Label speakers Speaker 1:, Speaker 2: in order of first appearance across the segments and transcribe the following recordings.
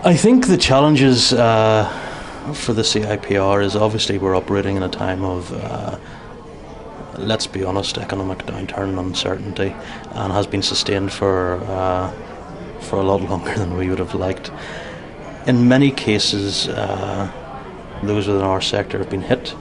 Speaker 1: I think the challenges for the CIPR is obviously we're operating in a time of, let's be honest, economic downturn and uncertainty, and has been sustained for a lot longer than we would have liked. In many cases, those within our sector have been hit.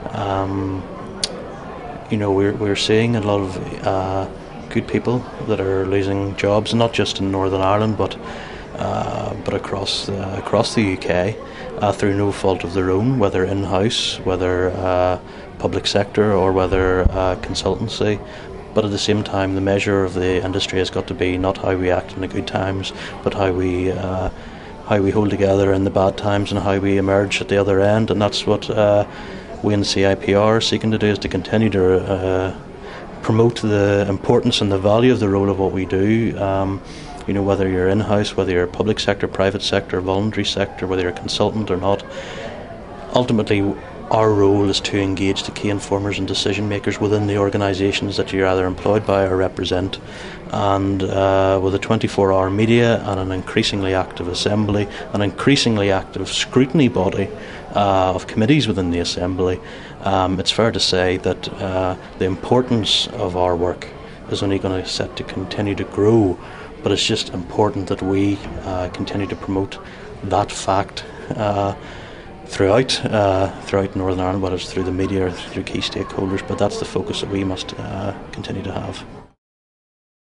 Speaker 1: We're seeing a lot of good people that are losing jobs, not just in Northern Ireland, but across the UK through no fault of their own, whether in-house, whether public sector, or whether consultancy. But at the same time, the measure of the industry has got to be not how we act in the good times, but how we hold together in the bad times and how we emerge at the other end. And that's what we in the CIPR are seeking to do, is to continue to promote the importance and the value of the role of what we do. Whether you're in-house, whether you're public sector, private sector, voluntary sector, whether you're a consultant or not, ultimately our role is to engage the key informers and decision makers within the organisations that you're either employed by or represent. And with a 24-hour media and an increasingly active assembly, an increasingly active scrutiny body of committees within the assembly, it's fair to say that the importance of our work is only going to set to continue to grow. But it's just important that we continue to promote that fact throughout Northern Ireland, whether it's through the media or through key stakeholders. But that's the focus that we must continue to have.